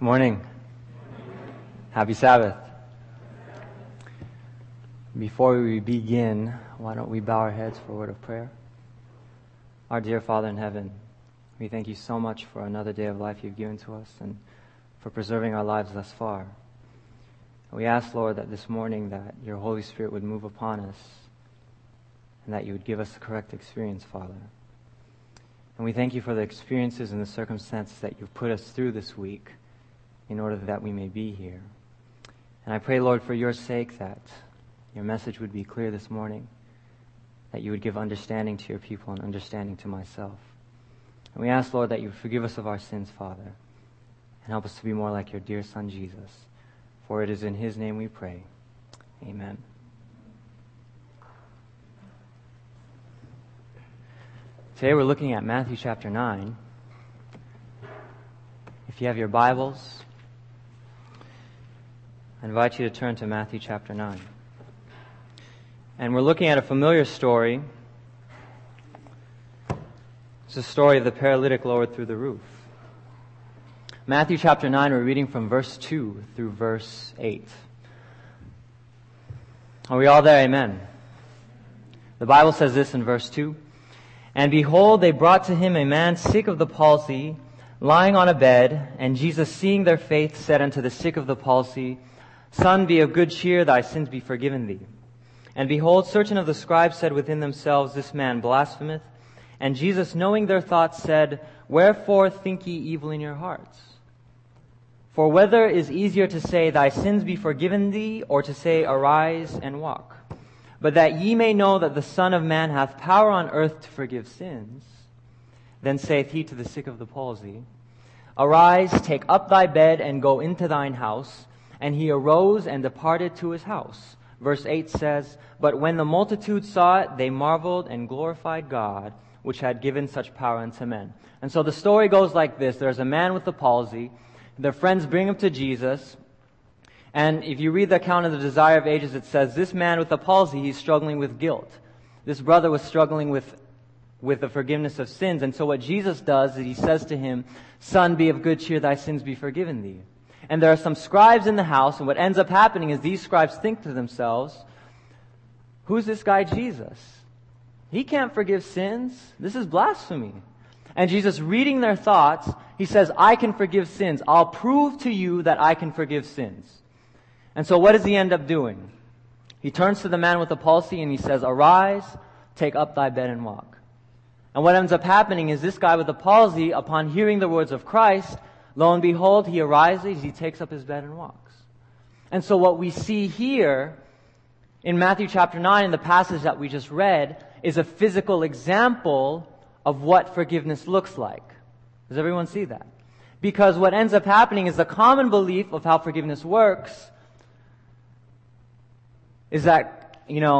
Morning. Happy Sabbath. Before we begin, why don't we bow our heads for a word of prayer? Our dear Father in heaven, we thank you so much for another day of life you've given to us and for preserving our lives thus far. We ask, Lord, that this morning that your Holy Spirit would move upon us and that you would give us the correct experience, Father. And we thank you for the experiences and the circumstances that you've put us through this week in order that we may be here. And I pray, Lord, for your sake that your message would be clear this morning, that you would give understanding to your people and understanding to myself. And we ask, Lord, that you would forgive us of our sins, Father, and help us to be more like your dear Son, Jesus. For it is in his name we pray. Amen. Today we're looking at Matthew chapter 9. If you have your Bibles, I invite you to turn to Matthew chapter 9. And we're looking at a familiar story. It's the story of the paralytic lowered through the roof. Matthew chapter 9, we're reading from verse 2 through verse 8. Are we all there? Amen. The Bible says this in verse 2. And behold, they brought to him a man sick of the palsy, lying on a bed. And Jesus, seeing their faith, said unto the sick of the palsy, Son, be of good cheer, thy sins be forgiven thee. And behold, certain of the scribes said within themselves, This man blasphemeth. And Jesus, knowing their thoughts, said, Wherefore think ye evil in your hearts? For whether is easier to say, Thy sins be forgiven thee, or to say, Arise and walk? But that ye may know that the Son of Man hath power on earth to forgive sins, then saith he to the sick of the palsy, Arise, take up thy bed, and go into thine house. And he arose and departed to his house. Verse 8 says, But when the multitude saw it, they marveled and glorified God, which had given such power unto men. And so the story goes like this. There's a man with the palsy. Their friends bring him to Jesus. And if you read the account of the Desire of Ages, it says, this man with the palsy, he's struggling with guilt. This brother was struggling with the forgiveness of sins. And so what Jesus does is he says to him, Son, be of good cheer, thy sins be forgiven thee. And there are some scribes in the house, and what ends up happening is these scribes think to themselves, who's this guy Jesus? He can't forgive sins. This is blasphemy. And Jesus, reading their thoughts, he says, I can forgive sins. I'll prove to you that I can forgive sins. And so what does he end up doing? He turns to the man with the palsy and he says, Arise, take up thy bed and walk. And what ends up happening is this guy with the palsy, upon hearing the words of Christ, lo and behold, he arises, he takes up his bed and walks. And so what we see here in Matthew chapter 9, in the passage that we just read, is a physical example of what forgiveness looks like. Does everyone see that? Because what ends up happening is the common belief of how forgiveness works is that,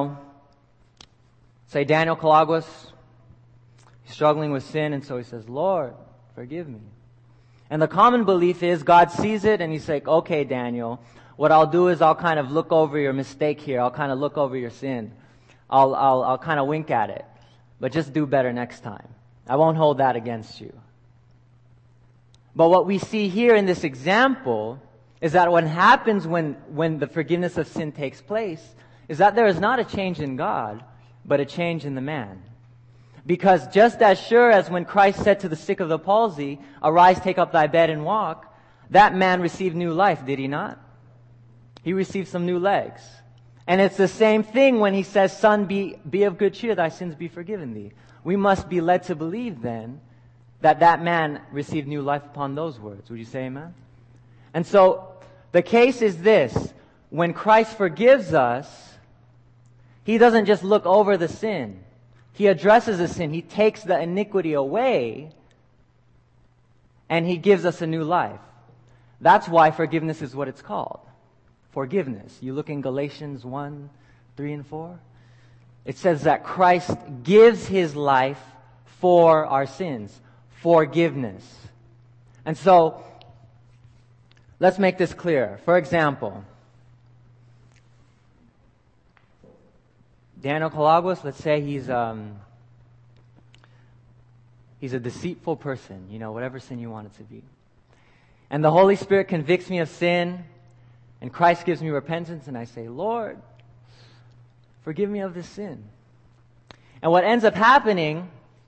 say Daniel Calaguas, he's struggling with sin, and so he says, Lord, forgive me. And the common belief is God sees it and he's like, okay, Daniel, what I'll do is I'll kind of look over your mistake here. I'll kind of look over your sin. I'll kind of wink at it. But just do better next time. I won't hold that against you. But what we see here in this example is that what happens when the forgiveness of sin takes place is that there is not a change in God, but a change in the man. Because just as sure as when Christ said to the sick of the palsy, Arise, take up thy bed and walk, that man received new life, did he not? He received some new legs. And it's the same thing when he says, Son, be of good cheer, thy sins be forgiven thee. We must be led to believe then that man received new life upon those words. Would you say amen? And so the case is this. When Christ forgives us, he doesn't just look over the sin. He addresses the sin. He takes the iniquity away, and he gives us a new life. That's why forgiveness is what it's called. Forgiveness. You look in Galatians 1, 3, and 4. It says that Christ gives his life for our sins. Forgiveness. And so, let's make this clear. For example, Daniel Calaguas, let's say he's a deceitful person, whatever sin you want it to be. and the Holy Spirit convicts me of sin, and Christ gives me repentance, and I say, Lord, forgive me of this sin. And what ends up happening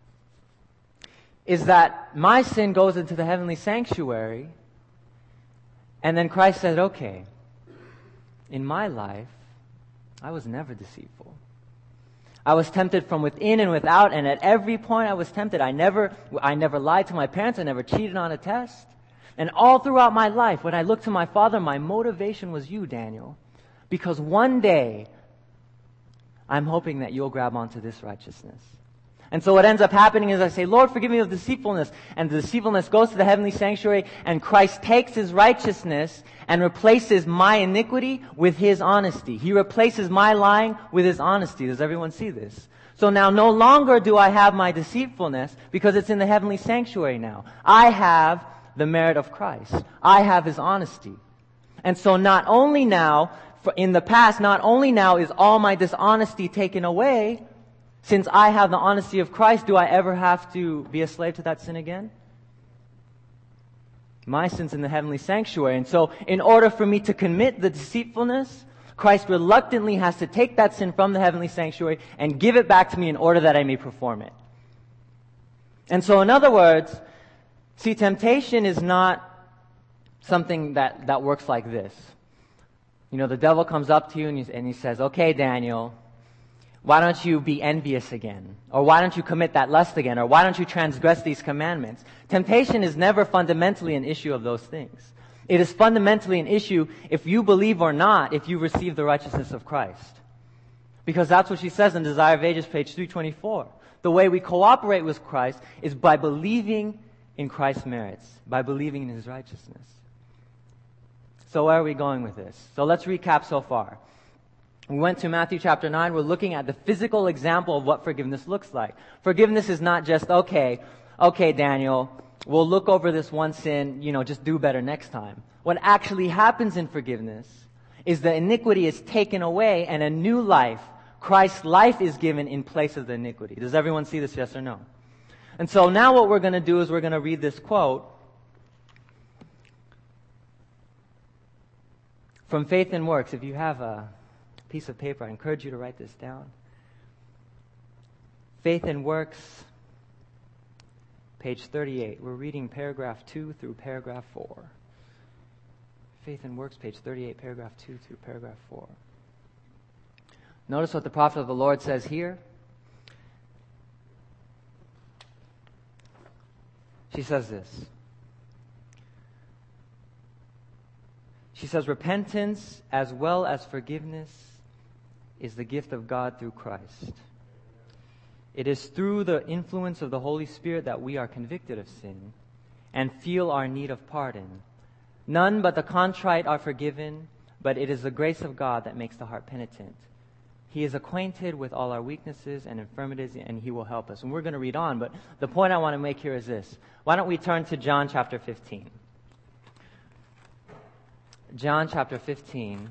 is that my sin goes into the heavenly sanctuary, and then Christ said, okay, in my life, I was never deceitful. I was tempted from within and without, and at every point I was tempted. I never lied to my parents. I never cheated on a test. And all throughout my life, when I looked to my Father, my motivation was you, Daniel. Because one day, I'm hoping that you'll grab onto this righteousness. And so what ends up happening is I say, Lord, forgive me of deceitfulness. And the deceitfulness goes to the heavenly sanctuary, and Christ takes His righteousness and replaces my iniquity with His honesty. He replaces my lying with His honesty. Does everyone see this? So now no longer do I have my deceitfulness because it's in the heavenly sanctuary now. I have the merit of Christ. I have His honesty. And so not only now, in the past, not only now is all my dishonesty taken away, since I have the honesty of Christ, do I ever have to be a slave to that sin again? My sin's in the heavenly sanctuary. And so in order for me to commit the deceitfulness, Christ reluctantly has to take that sin from the heavenly sanctuary and give it back to me in order that I may perform it. And so in other words, see, temptation is not something that works like this. You know, the devil comes up to you and he says, okay, Daniel, why don't you be envious again? Or why don't you commit that lust again? Or why don't you transgress these commandments? Temptation is never fundamentally an issue of those things. It is fundamentally an issue if you believe or not, if you receive the righteousness of Christ. Because that's what she says in Desire of Ages, page 324. The way we cooperate with Christ is by believing in Christ's merits, by believing in His righteousness. So where are we going with this? So let's recap so far. We went to Matthew chapter 9. We're looking at the physical example of what forgiveness looks like. Forgiveness is not just, okay, Daniel, we'll look over this one sin, just do better next time. What actually happens in forgiveness is the iniquity is taken away and a new life, Christ's life, is given in place of the iniquity. Does everyone see this, yes or no? And so now what we're going to do is we're going to read this quote from Faith and Works. If you have a piece of paper, I encourage you to write this down. Faith and Works, page 38. We're reading paragraph 2 through paragraph 4. Faith and Works, page 38, paragraph 2 through paragraph 4. Notice what the prophet of the Lord says here. She says this. She says, repentance as well as forgiveness is the gift of God through Christ. It is through the influence of the Holy Spirit that we are convicted of sin and feel our need of pardon. None but the contrite are forgiven, but it is the grace of God that makes the heart penitent. He is acquainted with all our weaknesses and infirmities, and He will help us. And we're going to read on, but the point I want to make here is this. Why don't we turn to John chapter 15? John chapter 15.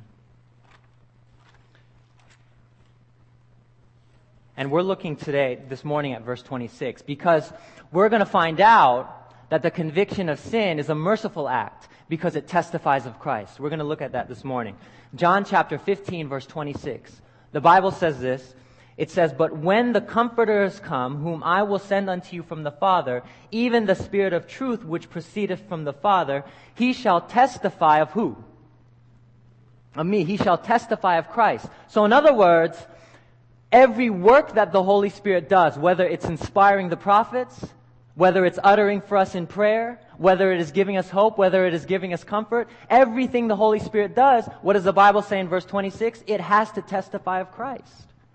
And we're looking this morning at verse 26, because we're going to find out that the conviction of sin is a merciful act because it testifies of Christ. We're going to look at that this morning. John chapter 15, verse 26. The Bible says this. It says, but when the Comforter is come, whom I will send unto you from the Father, even the Spirit of truth which proceedeth from the Father, He shall testify of who? Of me. He shall testify of Christ. So in other words, every work that the Holy Spirit does, whether it's inspiring the prophets, whether it's uttering for us in prayer, whether it is giving us hope, whether it is giving us comfort, everything the Holy Spirit does, what does the Bible say in verse 26? It has to testify of Christ.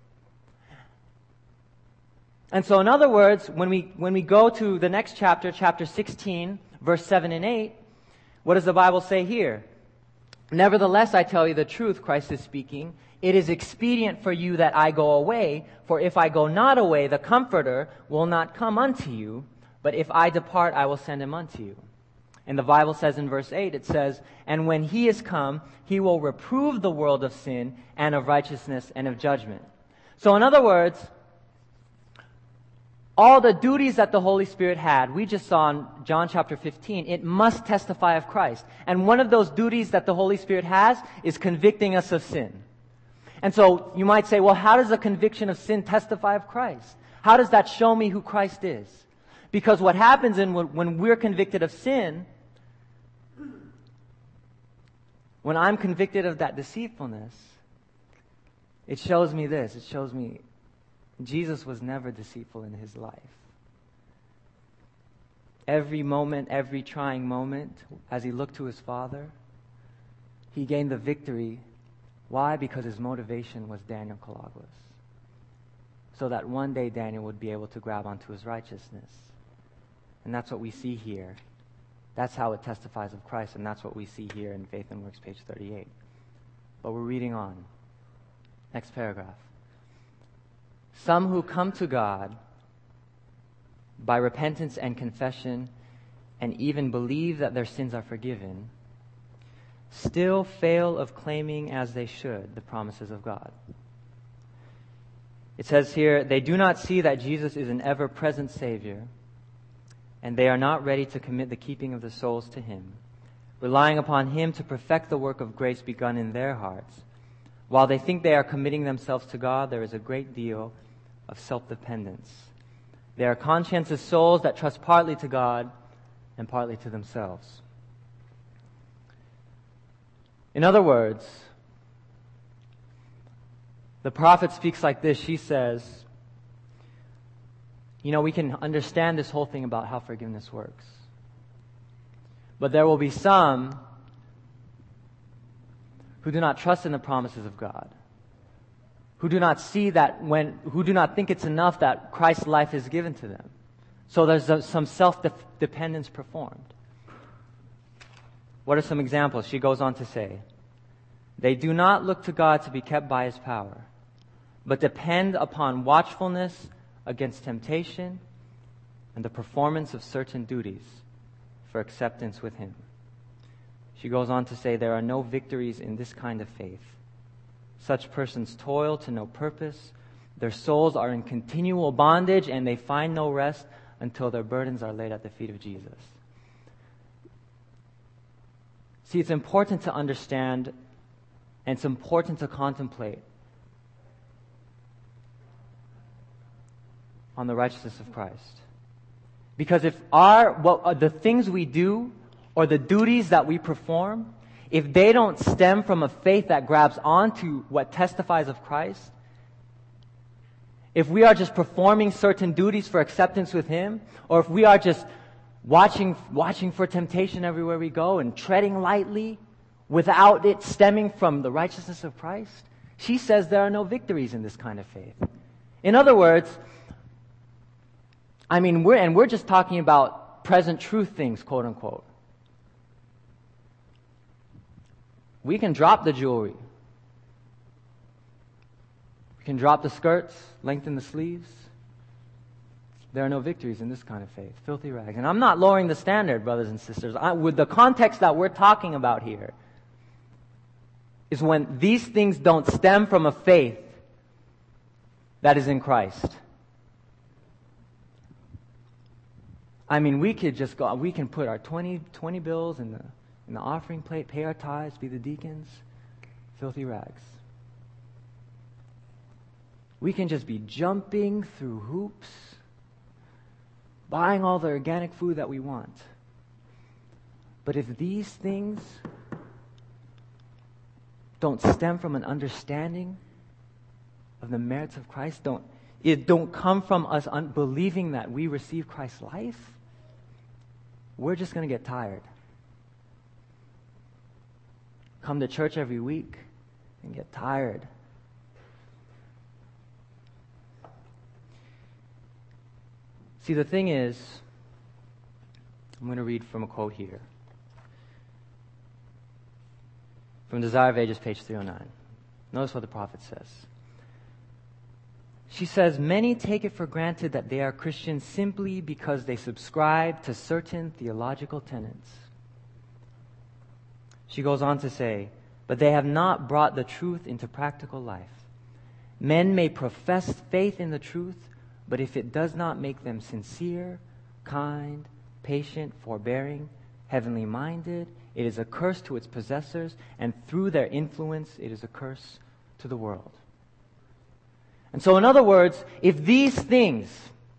And so in other words, when we go to the next chapter, chapter 16, verse 7 and 8, what does the Bible say here? Nevertheless, I tell you the truth, Christ is speaking, it is expedient for you that I go away, for if I go not away, the Comforter will not come unto you, but if I depart, I will send Him unto you. And the Bible says in verse 8, it says, and when He is come, He will reprove the world of sin and of righteousness and of judgment. So in other words, all the duties that the Holy Spirit had, we just saw in John chapter 15, it must testify of Christ. And one of those duties that the Holy Spirit has is convicting us of sin. And so you might say, well, how does a conviction of sin testify of Christ? How does that show me who Christ is? Because what happens when we're convicted of sin, when I'm convicted of that deceitfulness, it shows me this. It shows me Jesus was never deceitful in his life. Every moment, every trying moment, as he looked to his Father, he gained the victory. Why? Because his motivation was Daniel Kaloglos. So that one day Daniel would be able to grab onto his righteousness. And that's what we see here. That's how it testifies of Christ, and that's what we see here in Faith and Works, page 38. But we're reading on. Next paragraph. Some who come to God by repentance and confession and even believe that their sins are forgiven still fail of claiming as they should the promises of God. It says here, they do not see that Jesus is an ever-present Savior, and they are not ready to commit the keeping of the souls to Him, relying upon Him to perfect the work of grace begun in their hearts. While they think they are committing themselves to God, there is a great deal of self-dependence. They are conscientious souls that trust partly to God and partly to themselves. In other words, the prophet speaks like this. She says, we can understand this whole thing about how forgiveness works. But there will be some who do not trust in the promises of God, who do not see that who do not think it's enough that Christ's life is given to them. So there's some self-dependence performed. What are some examples? She goes on to say, they do not look to God to be kept by His power, but depend upon watchfulness against temptation and the performance of certain duties for acceptance with Him. She goes on to say, there are no victories in this kind of faith. Such persons toil to no purpose. Their souls are in continual bondage, and they find no rest until their burdens are laid at the feet of Jesus. See, it's important to understand, and it's important to contemplate on the righteousness of Christ. Because if the things we do or the duties that we perform, if they don't stem from a faith that grabs onto what testifies of Christ, if we are just performing certain duties for acceptance with Him, or if we are just watching for temptation everywhere we go and treading lightly without it stemming from the righteousness of Christ, she says there are no victories in this kind of faith. In other words, we're just talking about present truth things, quote unquote. We can drop the jewelry. We can drop the skirts, lengthen the sleeves. There are no victories in this kind of faith. Filthy rags. And I'm not lowering the standard, brothers and sisters. With the context that we're talking about here is when these things don't stem from a faith that is in Christ. We could just go, we can put our 20 bills in the offering plate, pay our tithes, be the deacons. Filthy rags. We can just be jumping through hoops, buying all the organic food that we want. But if these things don't stem from an understanding of the merits of Christ, don't come from us believing that we receive Christ's life, we're just going to get tired. Come to church every week and get tired. See, the thing is, I'm going to read from a quote here. From Desire of Ages, page 309. Notice what the prophet says. She says, many take it for granted that they are Christians simply because they subscribe to certain theological tenets. She goes on to say, but they have not brought the truth into practical life. Men may profess faith in the truth, But if it does not make them sincere, kind, patient, forbearing, heavenly minded, it is a curse to its possessors, and through their influence, it is a curse to the world. And so in other words, if these things,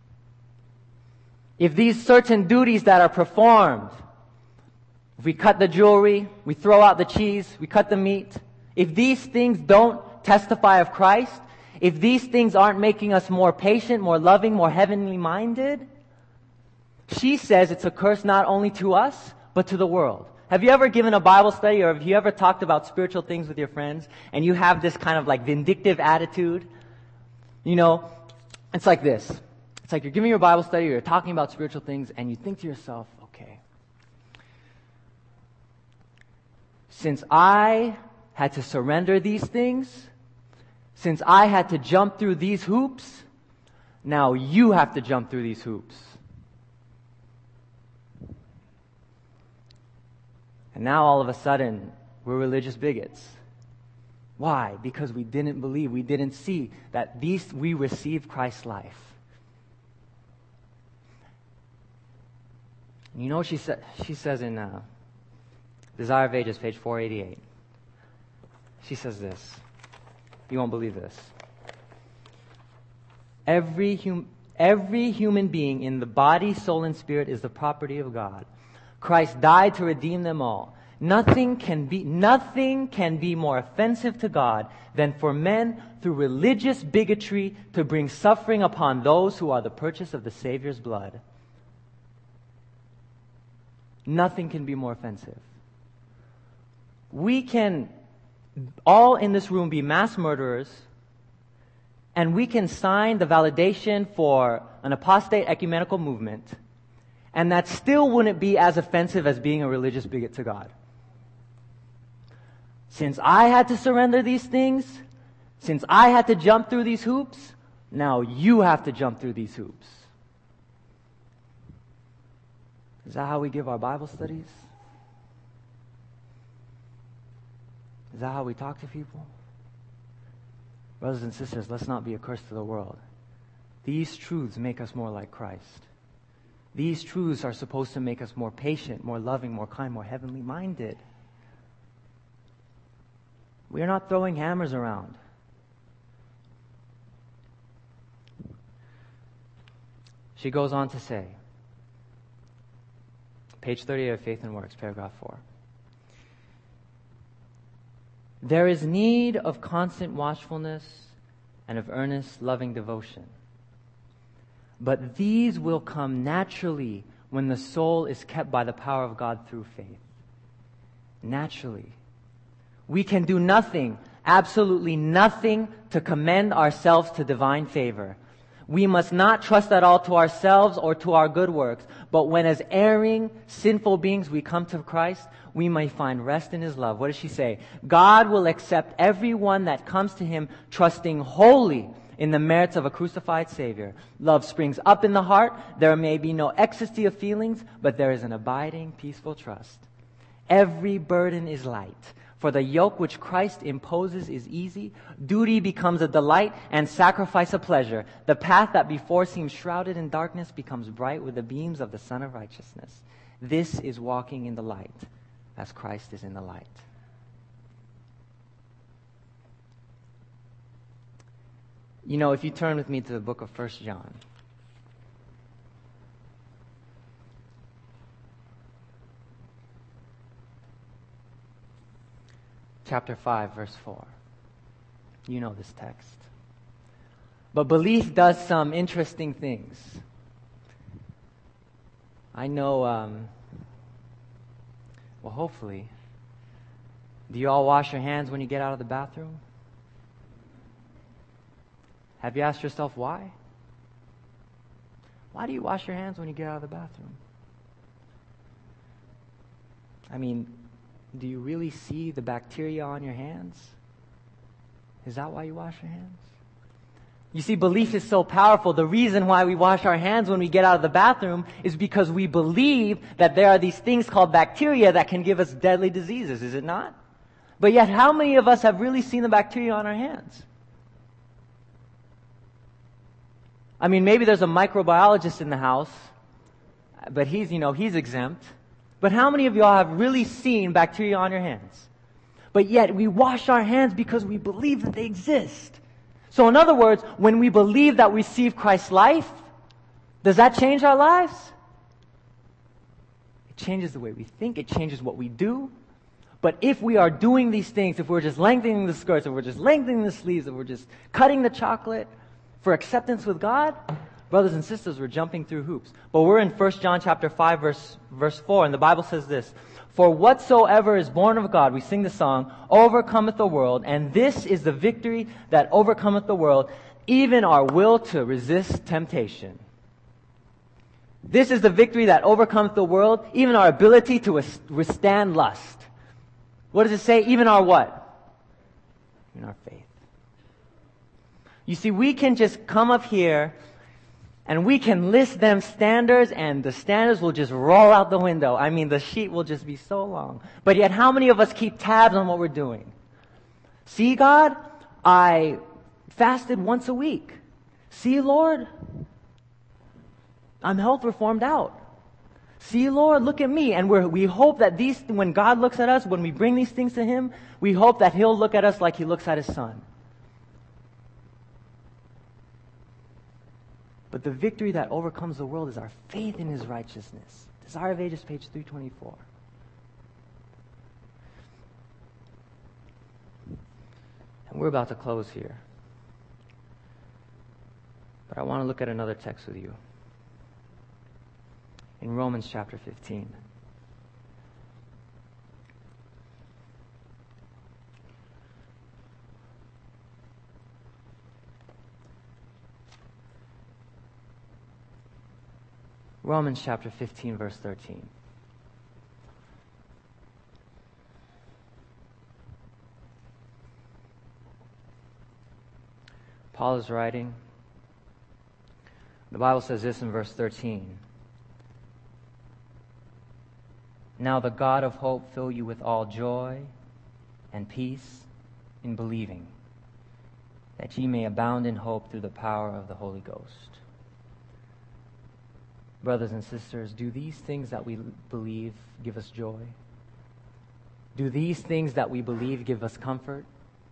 if these certain duties that are performed, if we cut the jewelry, we throw out the cheese, we cut the meat, if these things don't testify of Christ, if these things aren't making us more patient, more loving, more heavenly minded, she says it's a curse not only to us, but to the world. Have you ever given a Bible study, or have you ever talked about spiritual things with your friends, and you have this kind of like vindictive attitude? You know, it's like this. It's like you're giving your Bible study, or you're talking about spiritual things, and you think to yourself, okay, since I had to surrender these things, since I had to jump through these hoops, now you have to jump through these hoops. And now all of a sudden, we're religious bigots. Why? Because we didn't believe, we didn't see that we received Christ's life. You know what she says in Desire of Ages, page 488. She says this. You won't believe this. Every human being in the body, soul, and spirit is the property of God. Christ died to redeem them all. Nothing can be more offensive to God than for men through religious bigotry to bring suffering upon those who are the purchase of the Savior's blood. Nothing can be more offensive. We can all in this room be mass murderers, and we can sign the validation for an apostate ecumenical movement, and that still wouldn't be as offensive as being a religious bigot to God. Since I had to surrender these things, since I had to jump through these hoops, now you have to jump through these hoops. Is that how we give our Bible studies? Is that how we talk to people? Brothers and sisters, let's not be a curse to the world. These truths make us more like Christ. These truths are supposed to make us more patient, more loving, more kind, more heavenly minded. We are not throwing hammers around. She goes on to say, page 38 of Faith and Works, paragraph 4. There is need of constant watchfulness and of earnest, loving devotion. But these will come naturally when the soul is kept by the power of God through faith. Naturally. We can do nothing, absolutely nothing, to commend ourselves to divine favor. We must not trust at all to ourselves or to our good works, but when as erring, sinful beings we come to Christ, we may find rest in His love. What does she say? God will accept everyone that comes to Him trusting wholly in the merits of a crucified Savior. Love springs up in the heart. There may be no ecstasy of feelings, but there is an abiding, peaceful trust. Every burden is light. For the yoke which Christ imposes is easy. Duty becomes a delight and sacrifice a pleasure. The path that before seemed shrouded in darkness becomes bright with the beams of the Sun of Righteousness. This is walking in the light, as Christ is in the light. You know, if you turn with me to the book of 1 John. Chapter 5, verse 4. You know this text. But belief does some interesting things. I know, well, hopefully. Do you all wash your hands when you get out of the bathroom? Have you asked yourself why? Why do you wash your hands when you get out of the bathroom? I mean, do you really see the bacteria on your hands? Is that why you wash your hands? You see, belief is so powerful. The reason why we wash our hands when we get out of the bathroom is because we believe that there are these things called bacteria that can give us deadly diseases, is it not? But yet, how many of us have really seen the bacteria on our hands? I mean, maybe there's a microbiologist in the house, but he's exempt. But how many of y'all have really seen bacteria on your hands? But yet we wash our hands because we believe that they exist. So in other words, when we believe that we receive Christ's life, does that change our lives? It changes the way we think. It changes what we do. But if we are doing these things, if we're just lengthening the skirts, if we're just lengthening the sleeves, if we're just cutting the chocolate for acceptance with God, brothers and sisters, we're jumping through hoops. But we're in 1 John chapter 5, verse 4, and the Bible says this, "For whatsoever is born of God," we sing the song, "overcometh the world, and this is the victory that overcometh the world, even our will to resist temptation." This is the victory that overcometh the world, even our ability to withstand lust. What does it say? Even our what? In our faith. You see, we can just come up here and we can list them standards, and the standards will just roll out the window. I mean, the sheet will just be so long. But yet, how many of us keep tabs on what we're doing? See, God, I fasted once a week. See, Lord, I'm health reformed out. See, Lord, look at me. And we hope that when God looks at us, when we bring these things to Him, we hope that He'll look at us like He looks at His Son. But the victory that overcomes the world is our faith in His righteousness. Desire of Ages, page 324. And we're about to close here. But I want to look at another text with you. In Romans chapter 15. Romans chapter 15, verse 13. Paul is writing. The Bible says this in verse 13. "Now the God of hope fill you with all joy and peace in believing, that ye may abound in hope through the power of the Holy Ghost." Brothers and sisters, do these things that we believe give us joy? Do these things that we believe give us comfort?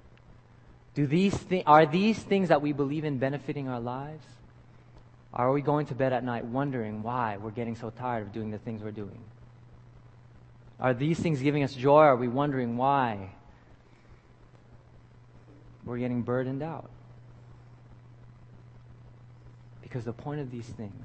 Are these things that we believe in benefiting our lives? Are we going to bed at night wondering why we're getting so tired of doing the things we're doing? Are these things giving us joy? Are we wondering why we're getting burdened out? Because the point of these things,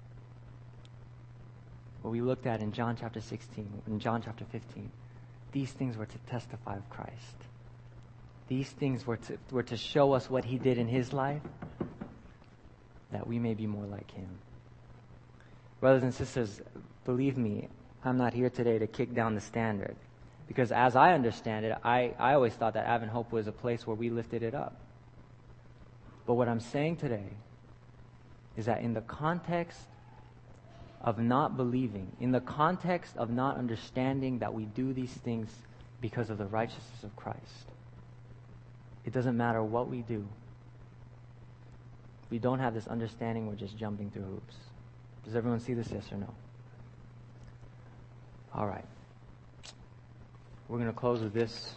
what we looked at in John chapter 16, in John chapter 15, these things were to testify of Christ. These things were to show us what He did in His life, that we may be more like Him. Brothers and sisters, believe me, I'm not here today to kick down the standard. Because as I understand it, I always thought that Advent Hope was a place where we lifted it up. But what I'm saying today is that in the context of not believing, in the context of not understanding that we do these things because of the righteousness of Christ, it doesn't matter what we do. If we don't have this understanding, we're just jumping through hoops. Does everyone see this, yes or no? All right. We're going to close with this.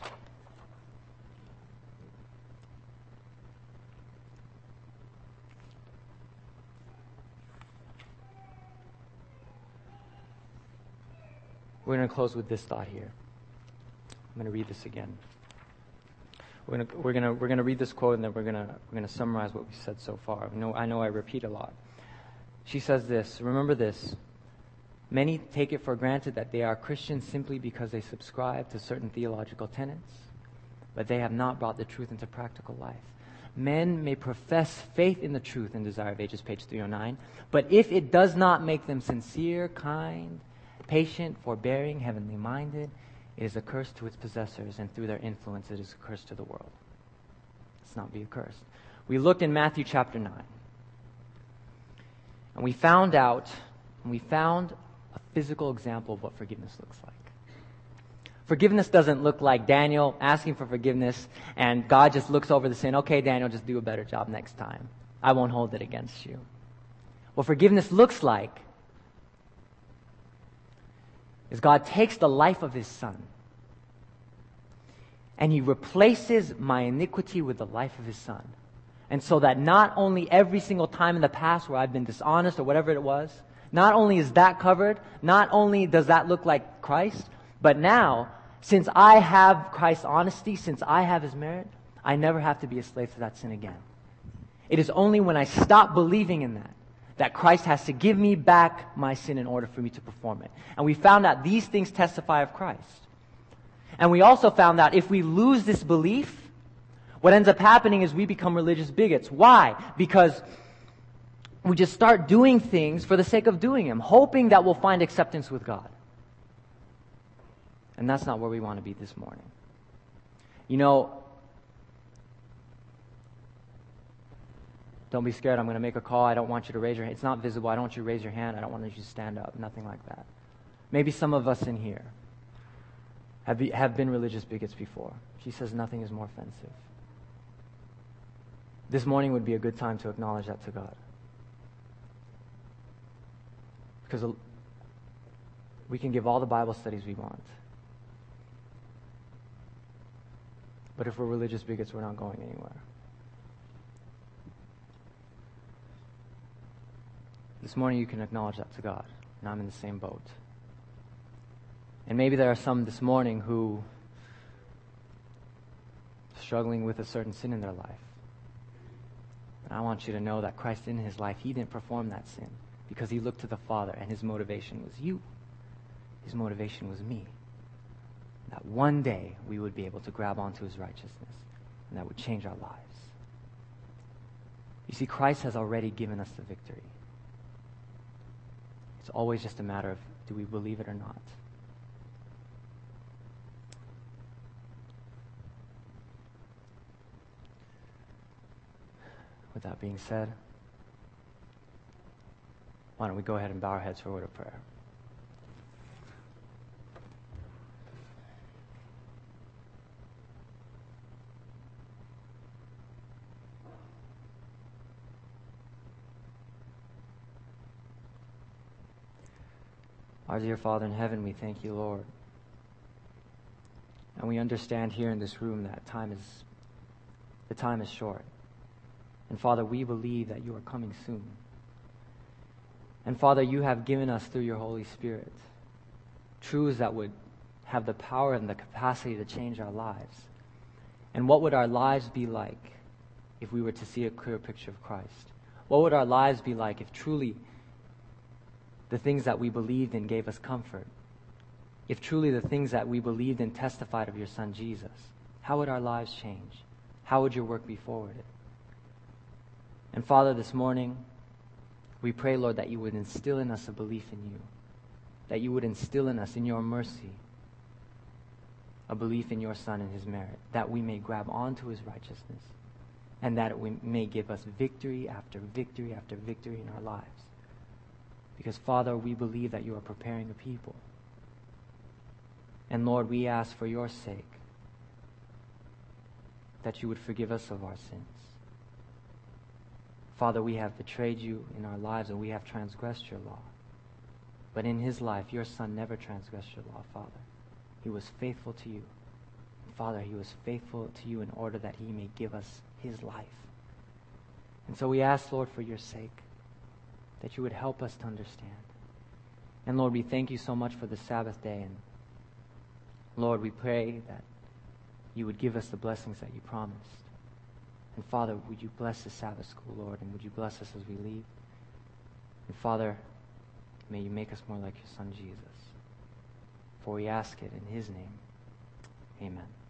We're going to close with this thought here. I'm going to read this again. We're going to read this quote, and then we're going to summarize what we said so far. I know I repeat a lot. She says this, remember this, many take it for granted that they are Christians simply because they subscribe to certain theological tenets, but they have not brought the truth into practical life. Men may profess faith in the truth in Desire of Ages, page 309, but if it does not make them sincere, kind, patient, forbearing, heavenly minded, it is a curse to its possessors, and through their influence it is a curse to the world. Let's not be accursed. We looked in Matthew chapter 9, and we found a physical example of what forgiveness looks like. Forgiveness doesn't look like Daniel asking for forgiveness, and God just looks over the sin, okay, Daniel, just do a better job next time. I won't hold it against you. What forgiveness looks like is God takes the life of His Son and He replaces my iniquity with the life of His Son. And so that not only every single time in the past where I've been dishonest or whatever it was, not only is that covered, not only does that look like Christ, but now, since I have Christ's honesty, since I have His merit, I never have to be a slave to that sin again. It is only when I stop believing in that Christ has to give me back my sin in order for me to perform it. And we found out these things testify of Christ. And we also found out if we lose this belief, what ends up happening is we become religious bigots. Why? Because we just start doing things for the sake of doing them, hoping that we'll find acceptance with God. And that's not where we want to be this morning. You know, don't be scared. I'm going to make a call. I don't want you to raise your hand. It's not visible. I don't want you to raise your hand. I don't want you to stand up. Nothing like that. Maybe some of us in here have been religious bigots before. She says nothing is more offensive. This morning would be a good time to acknowledge that to God. Because we can give all the Bible studies we want. But if we're religious bigots, we're not going anywhere. This morning you can acknowledge that to God. And I'm in the same boat. And maybe there are some this morning who are struggling with a certain sin in their life. And I want you to know that Christ in His life, He didn't perform that sin because He looked to the Father and His motivation was you. His motivation was me. That one day we would be able to grab onto His righteousness and that would change our lives. You see, Christ has already given us the victory. It's always just a matter of, do we believe it or not? With that being said, why don't we go ahead and bow our heads for a word of prayer. Our dear Father in heaven, we thank you, Lord. And we understand here in this room that the time is short. And Father, we believe that you are coming soon. And Father, you have given us through your Holy Spirit truths that would have the power and the capacity to change our lives. And what would our lives be like if we were to see a clear picture of Christ? What would our lives be like if truly the things that we believed in gave us comfort? If truly the things that we believed in testified of your Son Jesus? How would our lives change? How would your work be forwarded? And Father, this morning, we pray, Lord, that you would instill in us a belief in you, that you would instill in us, in your mercy, a belief in your Son and his merit, that we may grab onto his righteousness, and that it may give us victory after victory after victory in our lives. Because, Father, we believe that you are preparing a people. And, Lord, we ask for your sake that you would forgive us of our sins. Father, we have betrayed you in our lives and we have transgressed your law. But in his life, your Son never transgressed your law, Father. He was faithful to you. Father, he was faithful to you in order that he may give us his life. And so we ask, Lord, for your sake, that you would help us to understand. And Lord, we thank you so much for the Sabbath day. And Lord, we pray that you would give us the blessings that you promised. And Father, would you bless the Sabbath school, Lord, and would you bless us as we leave? And Father, may you make us more like your Son, Jesus. For we ask it in his name. Amen.